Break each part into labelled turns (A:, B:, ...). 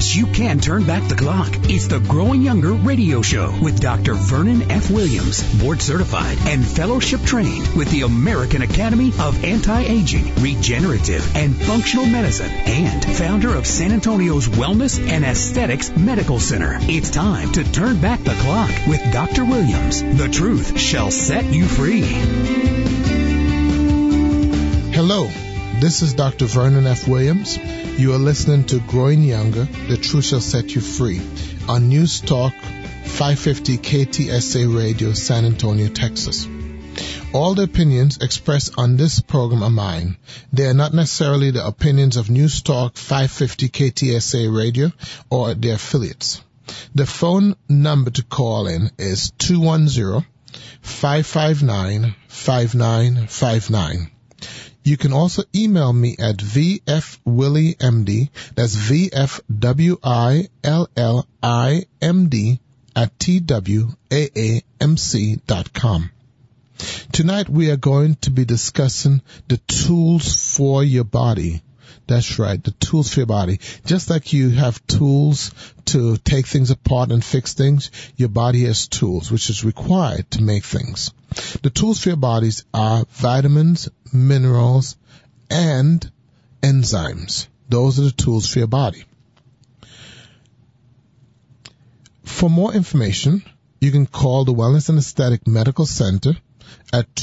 A: Yes, you can turn back the clock. It's the Growing Younger radio show with Dr. Vernon F. Williams, board certified and fellowship trained with the American Academy of Anti-Aging, Regenerative, and Functional Medicine, and founder of San Antonio's Wellness and Aesthetics Medical Center. It's time to turn back the clock with Dr. Williams. The truth shall set you free.
B: Hello, this is Dr. Vernon F. Williams. You are listening to Growing Younger, The Truth Shall Set You Free on News Talk 550 KTSA Radio, San Antonio, Texas. All the opinions expressed on this program are mine. They are not necessarily the opinions of News Talk 550 KTSA Radio or their affiliates. The phone number to call in is 210-559-5959. You can also email me at vfwilliemd, that's vfwillimd at twaamc.com. Tonight we are going to be discussing the tools for your body. That's right, the tools for your body. Just like you have tools to take things apart and fix things, your body has tools which is required to make things. The tools for your bodies are vitamins, minerals, and enzymes. Those are the tools for your body. For more information, you can call the Wellness and Aesthetic Medical Center at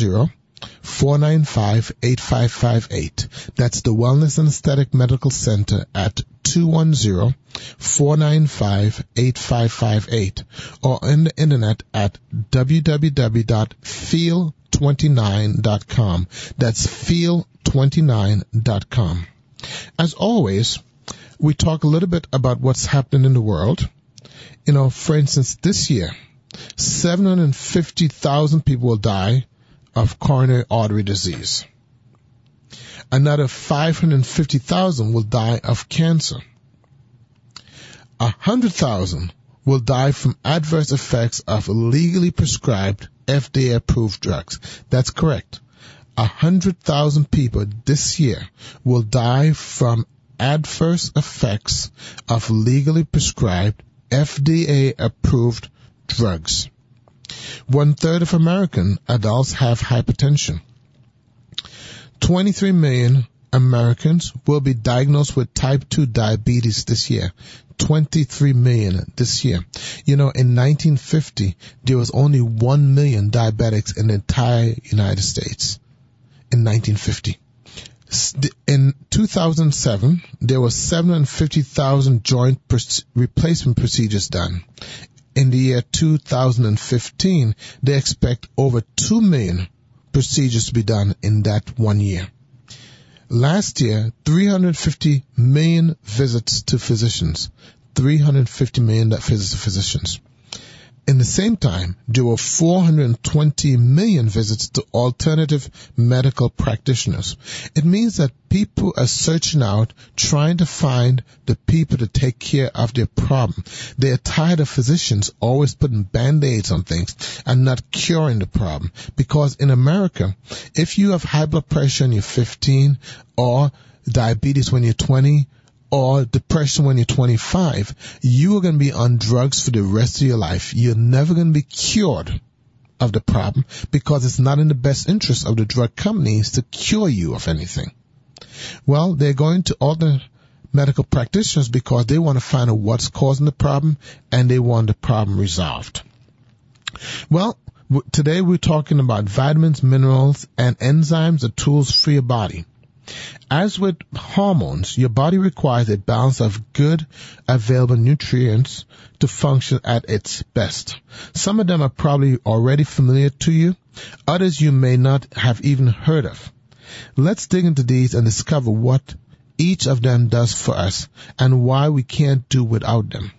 B: 210-495-8558. That's the Wellness and Aesthetic Medical Center at 210-495-8558, or on the internet at www.feel29.com. That's feel29.com. As always, we talk a little bit about what's happening in the world. You know, for instance, this year, 750,000 people will die of coronary artery disease. Another 550,000 will die of cancer. 100,000 will die from adverse effects of legally prescribed FDA-approved drugs. That's correct. 100,000 people this year will die from adverse effects of legally prescribed FDA-approved drugs. 1/3 of American adults have hypertension. 23 million Americans will be diagnosed with type 2 diabetes this year. 23 million this year. You know, in 1950, there was only 1 million diabetics in the entire United States. In 1950. In 2007, there were 750,000 joint replacement procedures done. In the year 2015, they expect over 2 million procedures to be done in that 1 year. Last year, 350 million visits to physicians. 350 million visits to physicians. In the same time, there were 420 million visits to alternative medical practitioners. It means that people are searching out, trying to find the people to take care of their problem. They are tired of physicians always putting Band-Aids on things and not curing the problem. Because in America, if you have high blood pressure when you're 15 or diabetes when you're 20, or depression when you're 25, you are going to be on drugs for the rest of your life. You're never going to be cured of the problem because it's not in the best interest of the drug companies to cure you of anything. Well, they're going to all the medical practitioners because they want to find out what's causing the problem and they want the problem resolved. Well, today we're talking about vitamins, minerals, and enzymes, the tools for your body. As with hormones, your body requires a balance of good, available nutrients to function at its best. Some of them are probably already familiar to you. Others you may not have even heard of. Let's dig into these and discover what each of them does for us and why we can't do without them.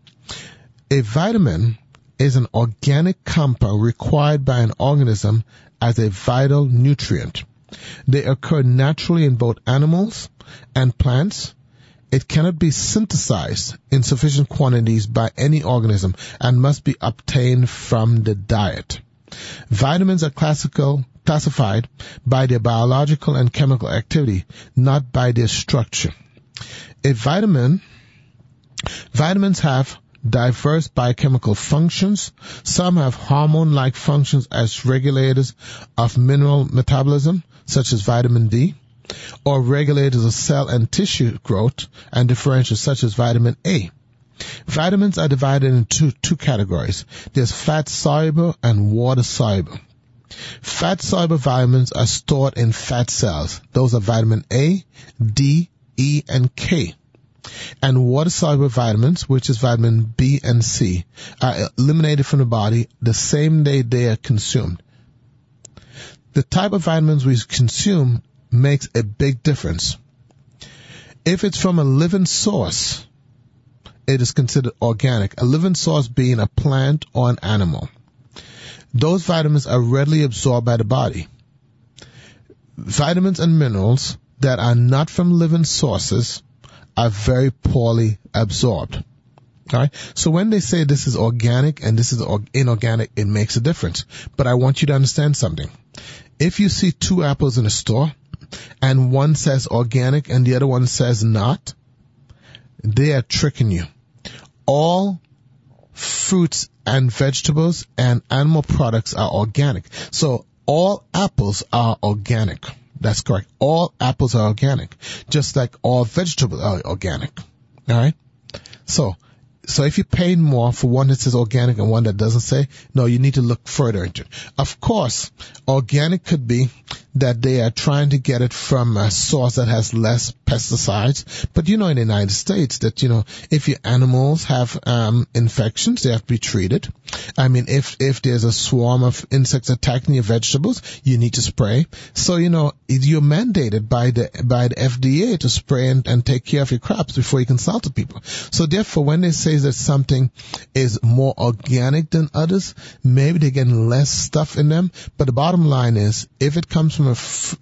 B: A vitamin is an organic compound required by an organism as a vital nutrient. They occur naturally in both animals and plants. It cannot be synthesized in sufficient quantities by any organism and must be obtained from the diet. Vitamins are classified by their biological and chemical activity, not by their structure. A vitamin Vitamins have diverse biochemical functions. Some have hormone-like functions as regulators of mineral metabolism, such as vitamin D, or regulators of cell and tissue growth and differential, such as vitamin A. Vitamins are divided into two categories. There's fat-soluble and water-soluble. Fat-soluble vitamins are stored in fat cells. Those are vitamin A, D, E, and K. And water-soluble vitamins, which is vitamin B and C, are eliminated from the body the same day they are consumed. The type of vitamins we consume makes a big difference. If it's from a living source, it is considered organic, a living source being a plant or an animal. Those vitamins are readily absorbed by the body. Vitamins and minerals that are not from living sources are very poorly absorbed. All right. So when they say this is organic and this is inorganic, it makes a difference. But I want you to understand something. If you see two apples in a store and one says organic and the other one says not, they are tricking you. All fruits and vegetables and animal products are organic. So all apples are organic. That's correct. All apples are organic, just like all vegetables are organic. All right. So if you're paying more for one that says organic and one that doesn't say, no, you need to look further into it. Of course, organic could be that they are trying to get it from a source that has less pesticides. But in the United States that, if your animals have infections, they have to be treated. I mean, if there's a swarm of insects attacking your vegetables, you need to spray. So, you're mandated by the FDA to spray and take care of your crops before you can sell to people. So therefore, when they say that something is more organic than others, maybe they're getting less stuff in them. But the bottom line is, if it comes from if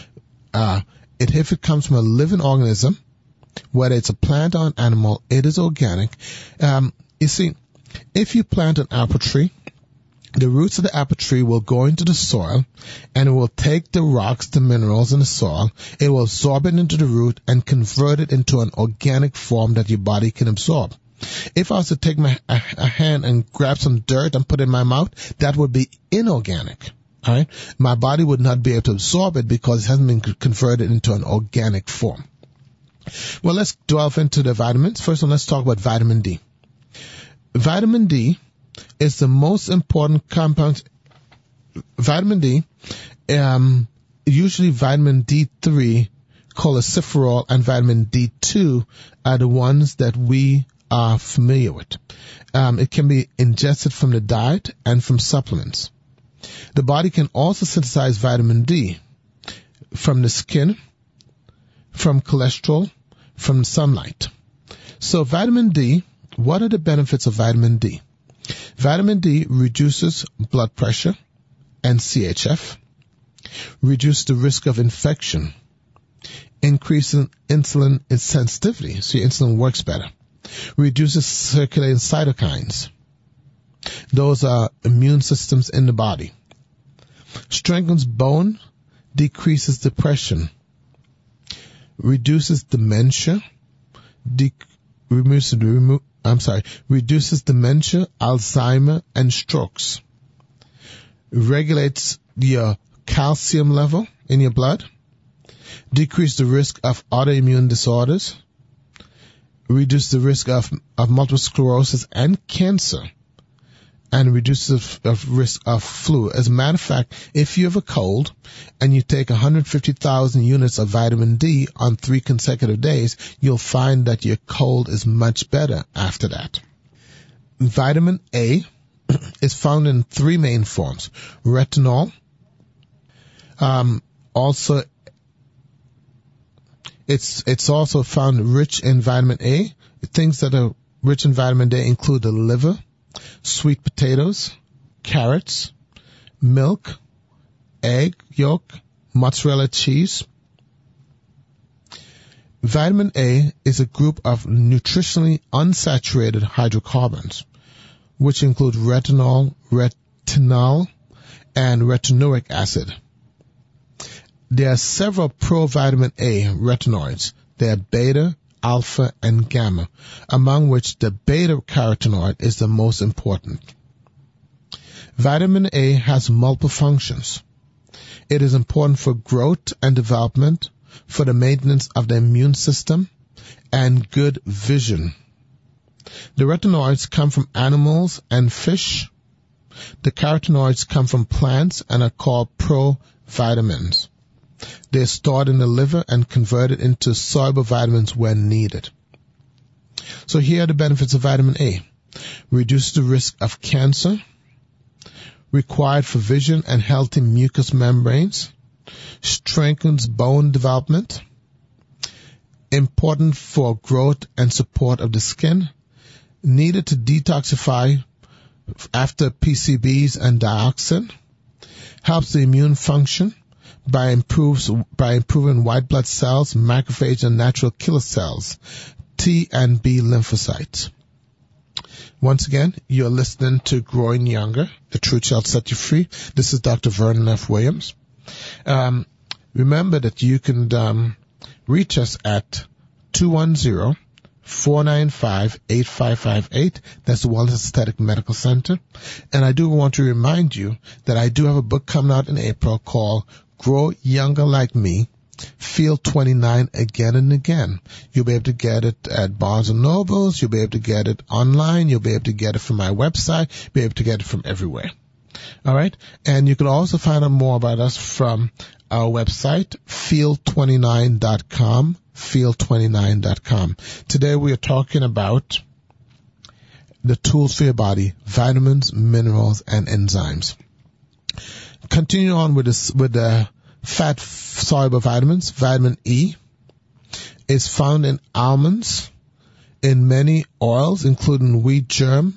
B: it comes from a living organism, whether it's a plant or an animal, it is organic. You see, if you plant an apple tree, the roots of the apple tree will go into the soil and it will take the rocks, the minerals in the soil. It will absorb it into the root and convert it into an organic form that your body can absorb. If I was to take a hand and grab some dirt and put it in my mouth, that would be inorganic. All right. My body would not be able to absorb it because it hasn't been converted into an organic form. Well, let's delve into the vitamins. First one, let's talk about vitamin D. Vitamin D is the most important compound. Vitamin D, usually vitamin D3, cholesterol, and vitamin D2 are the ones that we are familiar with. It can be ingested from the diet and from supplements. The body can also synthesize vitamin D from the skin, from cholesterol, from sunlight. So vitamin D, what are the benefits of vitamin D? Vitamin D reduces blood pressure and CHF, reduces the risk of infection, increases insulin sensitivity, so your insulin works better, reduces circulating cytokines. Those are immune systems in the body. Strengthens bone, decreases depression, reduces dementia, reduces dementia, Alzheimer, and strokes. Regulates your calcium level in your blood. Decrease the risk of autoimmune disorders. Reduce the risk of multiple sclerosis and cancer. And reduces the risk of flu. As a matter of fact, if you have a cold and you take 150,000 units of vitamin D on 3 consecutive days, you'll find that your cold is much better after that. Vitamin A is found in 3 main forms. Retinol, also it's also found rich in vitamin A. Things that are rich in vitamin A include the liver, sweet potatoes, carrots, milk, egg yolk, mozzarella cheese. Vitamin A is a group of nutritionally unsaturated hydrocarbons, which include retinol, and retinoic acid. There are several provitamin A retinoids. They are beta, alpha, and gamma, among which the beta-carotenoid is the most important. Vitamin A has multiple functions. It is important for growth and development, for the maintenance of the immune system, and good vision. The retinoids come from animals and fish. The carotenoids come from plants and are called provitamins. They are stored in the liver and converted into soluble vitamins when needed. So here are the benefits of vitamin A. Reduces the risk of cancer. Required for vision and healthy mucous membranes. Strengthens bone development. Important for growth and support of the skin. Needed to detoxify after PCBs and dioxin. Helps the immune function by improving white blood cells, macrophages, and natural killer cells, T and B lymphocytes. Once again, you're listening to Growing Younger, The Truth Shall Set You Free. This is Dr. Vernon F. Williams. Remember that you can reach us at 210-495-8558. That's the Wellness Aesthetic Medical Center. And I do want to remind you that I do have a book coming out in April called Grow Younger Like Me, Feel 29 Again and Again. You'll be able to get it at Barnes & Nobles. You'll be able to get it online. You'll be able to get it from my website. You'll be able to get it from everywhere. All right? And you can also find out more about us from our website, feel29.com, feel29.com. Today we are talking about the tools for your body, vitamins, minerals, and enzymes. Continue on with the fat-soluble vitamins. Vitamin E is found in almonds, in many oils, including wheat germ,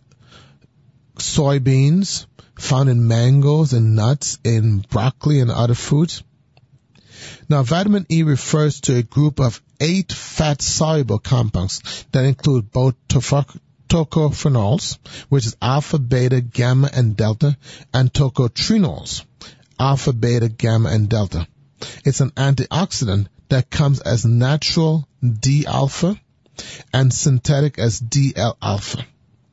B: soybeans, found in mangoes and nuts, in broccoli and other foods. Now, vitamin E refers to a group of 8 fat-soluble compounds that include both tocophenols, which is alpha, beta, gamma, and delta, and tocotrienols, alpha, beta, gamma, and delta. It's an antioxidant that comes as natural D-alpha and synthetic as DL-alpha.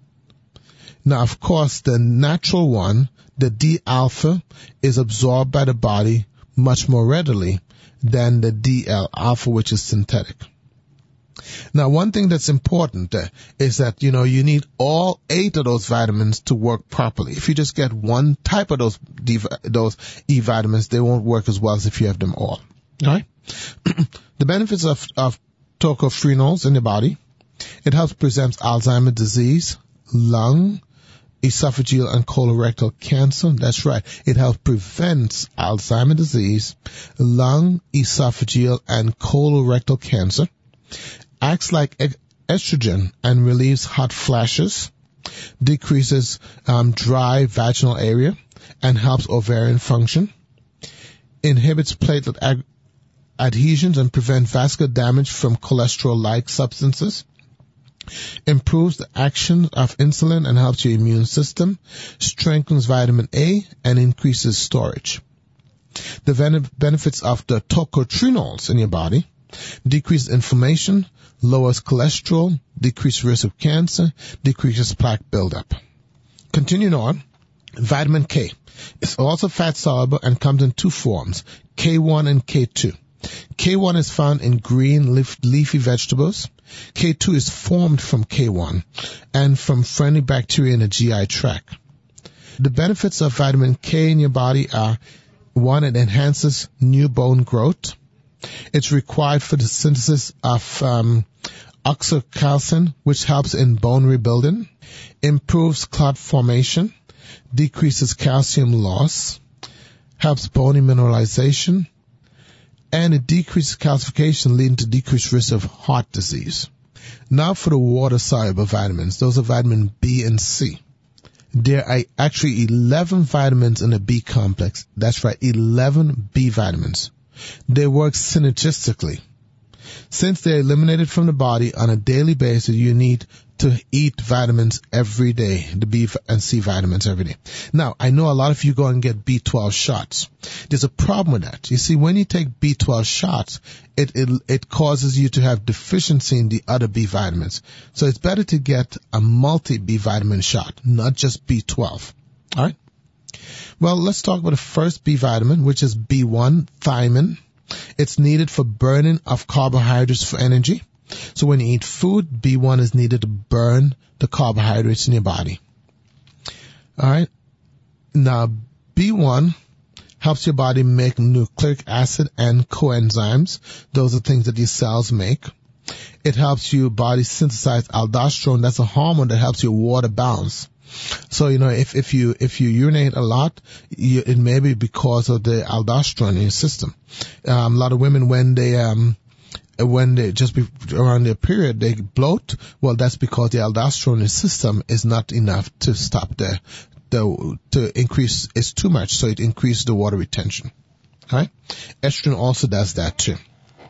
B: Now, of course, the natural one, the D-alpha, is absorbed by the body much more readily than the DL-alpha, which is synthetic. Now, one thing that's important is that, you need all 8 of those vitamins to work properly. If you just get one type of those E vitamins, they won't work as well as if you have them all. All right? The benefits of tocophenols in the body: it helps prevent Alzheimer's disease, lung, esophageal and colorectal cancer. That's right. It helps prevent Alzheimer's disease, lung, esophageal, and colorectal cancer. Acts like estrogen and relieves hot flashes, decreases dry vaginal area, and helps ovarian function. Inhibits platelet adhesions and prevents vascular damage from cholesterol-like substances. Improves the action of insulin and helps your immune system. Strengthens vitamin A and increases storage. The benefits of the tocotrienols in your body: decreases inflammation, lowers cholesterol, decreases risk of cancer, decreases plaque buildup. Continuing on, vitamin K. It's also fat-soluble and comes in 2 forms, K1 and K2. K1 is found in green leafy vegetables. K2 is formed from K1 and from friendly bacteria in the GI tract. The benefits of vitamin K in your body are: 1, it enhances new bone growth. It's required for the synthesis of oxocalcin, which helps in bone rebuilding, improves clot formation, decreases calcium loss, helps bone mineralization, and it decreases calcification, leading to decreased risk of heart disease. Now for the water-soluble vitamins. Those are vitamin B and C. There are actually 11 vitamins in the B complex. That's right, 11 B vitamins. They work synergistically. Since they're eliminated from the body on a daily basis, you need to eat vitamins every day, the B and C vitamins every day. Now, I know a lot of you go and get B12 shots. There's a problem with that. You see, when you take B12 shots, it causes you to have deficiency in the other B vitamins. So it's better to get a multi-B vitamin shot, not just B12. All right? Well, let's talk about the first B vitamin, which is B1, thiamine. It's needed for burning of carbohydrates for energy. So when you eat food, B1 is needed to burn the carbohydrates in your body. All right. Now, B1 helps your body make nucleic acid and coenzymes. Those are things that your cells make. It helps your body synthesize aldosterone. That's a hormone that helps your water balance. So, if you urinate a lot, it may be because of the aldosterone in your system. A lot of women, when they just around their period, they bloat. Well, that's because the aldosterone in the system is not enough to stop to increase. It's too much, so it increases the water retention. All right. Estrogen also does that too.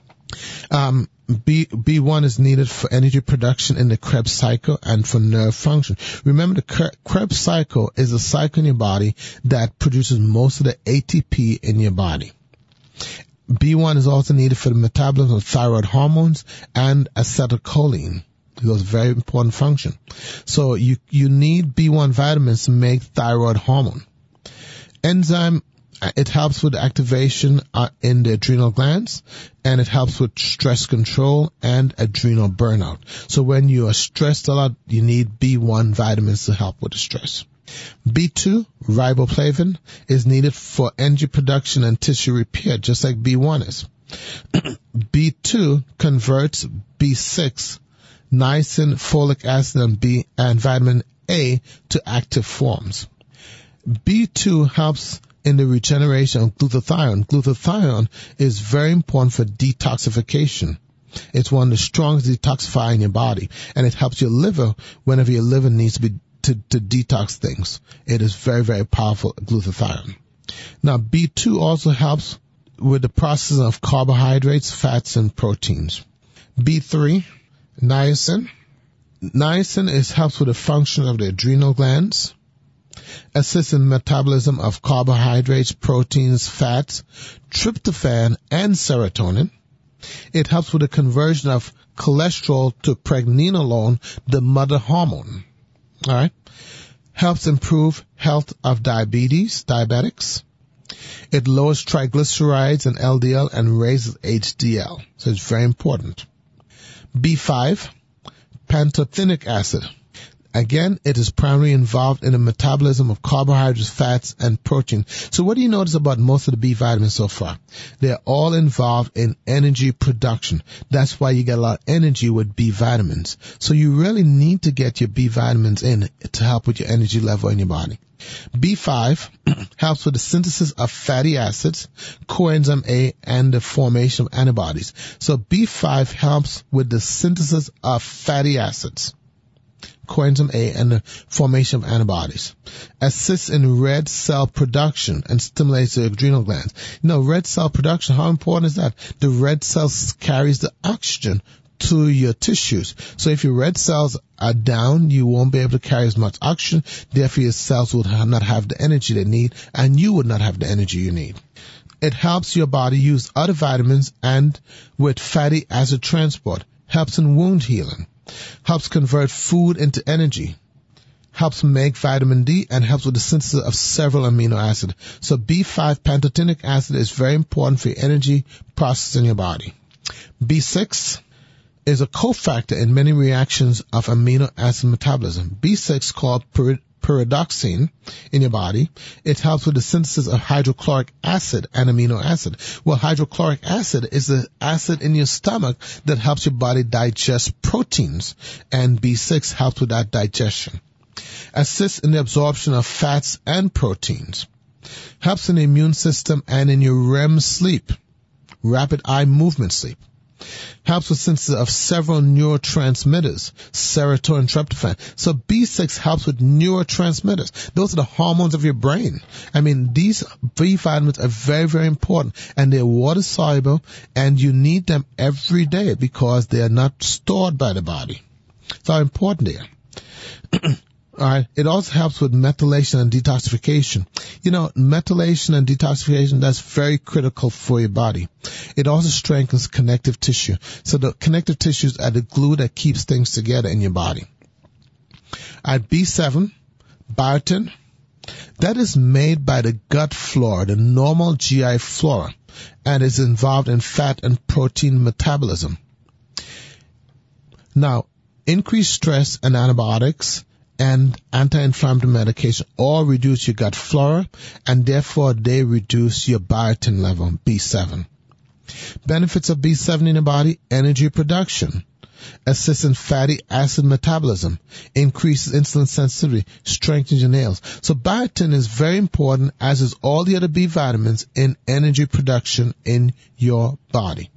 B: B1 is needed for energy production in the Krebs cycle and for nerve function. Remember, the Krebs cycle is a cycle in your body that produces most of the ATP in your body. B1 is also needed for the metabolism of thyroid hormones and acetylcholine. Those very important function. So you need B1 vitamins to make thyroid hormone. Enzyme, it helps with activation in the adrenal glands, and it helps with stress control and adrenal burnout. So when you are stressed a lot, you need B1 vitamins to help with the stress. B2, riboflavin, is needed for energy production and tissue repair, just like B1 is. B2 converts B6, niacin, folic acid, and vitamin A to active forms. B2 helps in the regeneration of glutathione. Glutathione is very important for detoxification. It's one of the strongest detoxifiers in your body, and it helps your liver whenever your liver needs to detox things. It is very, very powerful, glutathione. Now, B2 also helps with the processing of carbohydrates, fats, and proteins. B3, niacin. Niacin helps with the function of the adrenal glands, assists in metabolism of carbohydrates, proteins, fats, tryptophan, and serotonin. It helps with the conversion of cholesterol to pregnenolone, the mother hormone. All right. Helps improve health of diabetics. It lowers triglycerides and LDL and raises HDL. So it's very important. B5, pantothenic acid. Again, it is primarily involved in the metabolism of carbohydrates, fats, and protein. So what do you notice about most of the B vitamins so far? They're all involved in energy production. That's why you get a lot of energy with B vitamins. So you really need to get your B vitamins in to help with your energy level in your body. B5 helps with the synthesis of fatty acids, coenzyme A, and the formation of antibodies. So B5 helps with the synthesis of fatty acids, coenzyme A, and the formation of antibodies. Assists in red cell production and stimulates the adrenal glands. Red cell production, how important is that? The red cells carries the oxygen to your tissues. So if your red cells are down, you won't be able to carry as much oxygen. Therefore, your cells will not have the energy they need, and you would not have the energy you need. It helps your body use other vitamins and with fatty acid transport. Helps in wound healing. Helps convert food into energy. Helps make vitamin D and helps with the synthesis of several amino acids. So B5 pantothenic acid is very important for your energy process in your body. B6 is a cofactor in many reactions of amino acid metabolism. B6 called pyridoxine in your body. It helps with the synthesis of hydrochloric acid and amino acid. Well, hydrochloric acid is the acid in your stomach that helps your body digest proteins, and B6 helps with that digestion. Assists in the absorption of fats and proteins. Helps in the immune system and in your REM sleep, rapid eye movement sleep. Helps with synthesis of several neurotransmitters, serotonin, tryptophan. So B6 helps with neurotransmitters. Those are the hormones of your brain. These B vitamins are very, very important, and they're water soluble, and you need them every day because they are not stored by the body. So how important they are. Alright, it also helps with methylation and detoxification. You know, methylation and detoxification, that's very critical for your body. It also strengthens connective tissue. So the connective tissues are the glue that keeps things together in your body. At B7, biotin, that is made by the gut flora, the normal GI flora, and is involved in fat and protein metabolism. Now, increased stress and antibiotics and anti-inflammatory medication all reduce your gut flora, and therefore they reduce your biotin level, B7. Benefits of B7 in the body: energy production, assists in fatty acid metabolism, increases insulin sensitivity, strengthens your nails. So biotin is very important, as is all the other B vitamins, in energy production in your body.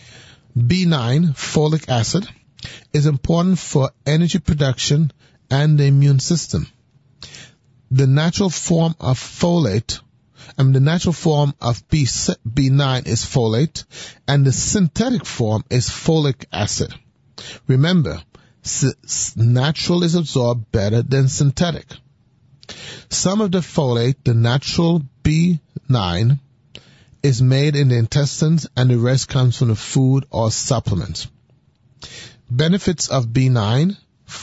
B: B9, folic acid, is important for energy production and the immune system. The natural form of folate, the natural form of B9 is folate, and the synthetic form is folic acid. Remember, natural is absorbed better than synthetic. Some of the folate, the natural B9, is made in the intestines, and the rest comes from the food or supplements. Benefits of B9,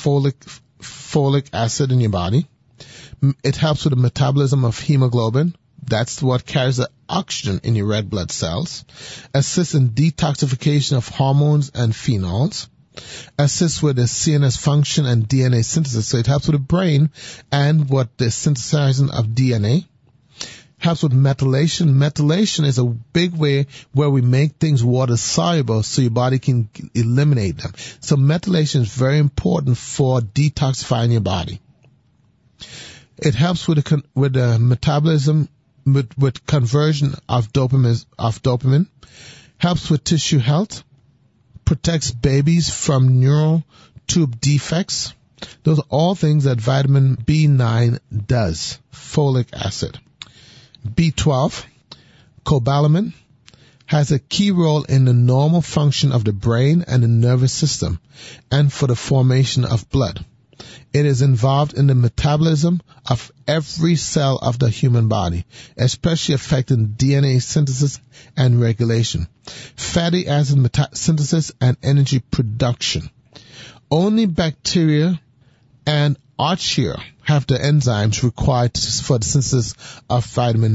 B: folic acid in your body: it helps with the metabolism of hemoglobin. That's what carries the oxygen in your red blood cells. Assists in detoxification of hormones and phenols. Assists with the CNS function and DNA synthesis. So it helps with the brain and what the synthesizing of DNA. Helps with methylation. Methylation is a big way where we make things water soluble so your body can eliminate them. So methylation is very important for detoxifying your body. It helps with the metabolism, with conversion of dopamine. Helps with tissue health. Protects babies from neural tube defects. Those are all things that vitamin B9 does. Folic acid. B12, cobalamin, has a key role in the normal function of the brain and the nervous system, and for the formation of blood. It is involved in the metabolism of every cell of the human body, especially affecting DNA synthesis and regulation, fatty acid synthesis, and energy production. Only bacteria and archaea have the enzymes required for the synthesis of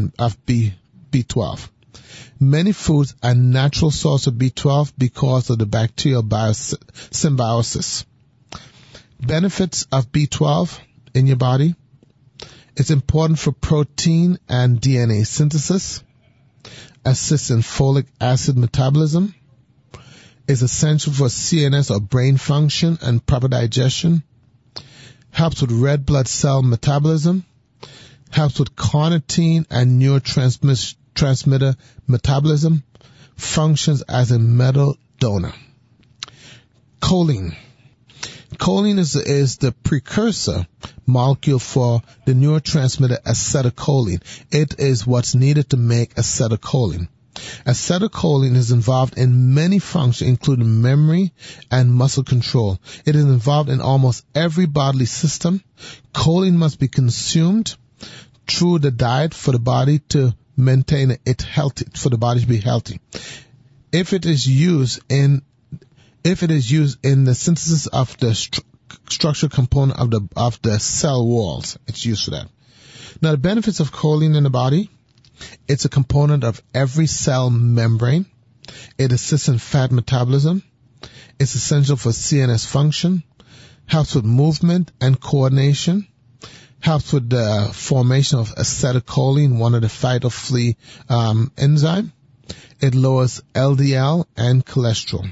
B: B12. Many foods are natural source of B12 because of the bacterial symbiosis. Benefits of B12 in your body: it's important for protein and DNA synthesis, assists in folic acid metabolism, is essential for CNS or brain function and proper digestion, helps with red blood cell metabolism, helps with carnitine and neurotransmitter metabolism, functions as a metal donor. Choline. Choline is the precursor molecule for the neurotransmitter acetylcholine. It is what's needed to make acetylcholine. Acetylcholine is involved in many functions, including memory and muscle control. It is involved in almost every bodily system. Choline must be consumed through the diet for the body to maintain it healthy, for the body to be healthy. If it is used in the synthesis of the structural component of the cell walls, it's used for that. Now, the benefits of choline in the body: it's a component of every cell membrane. It assists in fat metabolism. It's essential for CNS function. Helps with movement and coordination. Helps with the formation of acetylcholine, one of the fight or flee enzyme. It lowers LDL and cholesterol.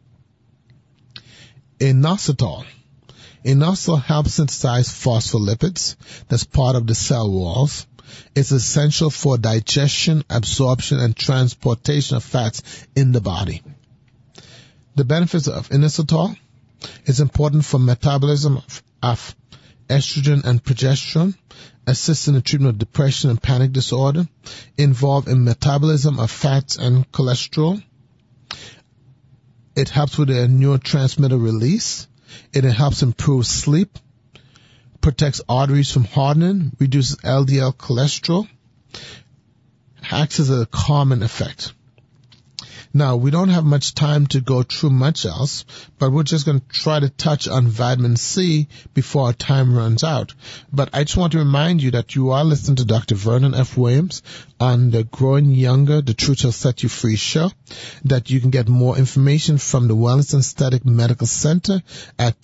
B: Inositol. Inositol helps synthesize phospholipids. That's part of the cell walls. It's essential for digestion, absorption, and transportation of fats in the body. The benefits of inositol: it's important for metabolism of estrogen and progesterone, assists in the treatment of depression and panic disorder, involved in metabolism of fats and cholesterol. It helps with the neurotransmitter release, It helps improve sleep, protects arteries from hardening, reduces LDL cholesterol, acts as a calming effect. Now, we don't have much time to go through much else, but we're just going to try to touch on vitamin C before our time runs out. But I just want to remind you that you are listening to Dr. Vernon F. Williams on the Growing Younger, The Truth Shall Set You Free show, that you can get more information from the Wellness and Aesthetic Medical Center at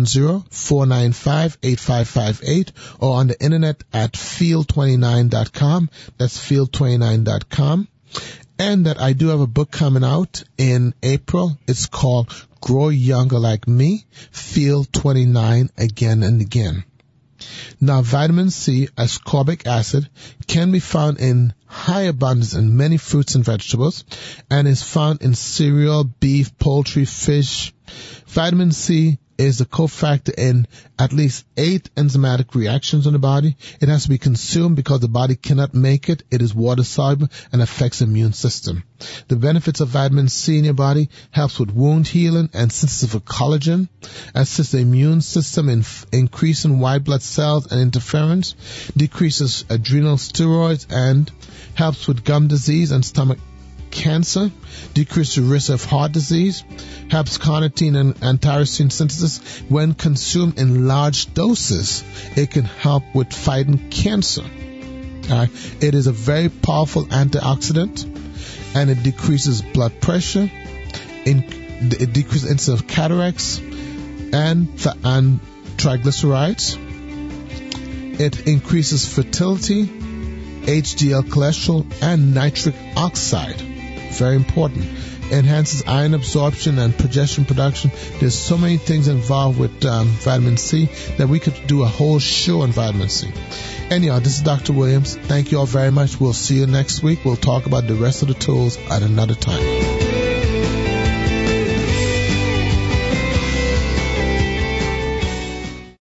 B: 210-495-8558 or on the internet at field29.com. That's field29.com. And that I do have a book coming out in April. It's called Grow Younger Like Me, Feel 29 Again and Again. Now, vitamin C, ascorbic acid, can be found in high abundance in many fruits and vegetables and is found in cereal, beef, poultry, fish. Vitamin C is a cofactor in at least 8 enzymatic reactions in the body. It has to be consumed because the body cannot make it. It is water soluble and affects the immune system. The benefits of vitamin C in your body helps with wound healing and synthesis of collagen, assists the immune system in increasing white blood cells and interferons, decreases adrenal steroids, and helps with gum disease and stomach cancer, decreases the risk of heart disease, helps carnitine and tyrosine synthesis. When consumed in large doses, it can help with fighting cancer. It is a very powerful antioxidant, and it decreases blood pressure, it decreases incidence of cataracts and triglycerides. It increases fertility, HDL cholesterol, and nitric oxide. Very important. Enhances iron absorption and progesterone production. There's so many things involved with vitamin C that we could do a whole show on vitamin C. Anyhow, this is Dr. Williams. Thank you all very much. We'll see you next week. We'll talk about the rest of the tools at another time.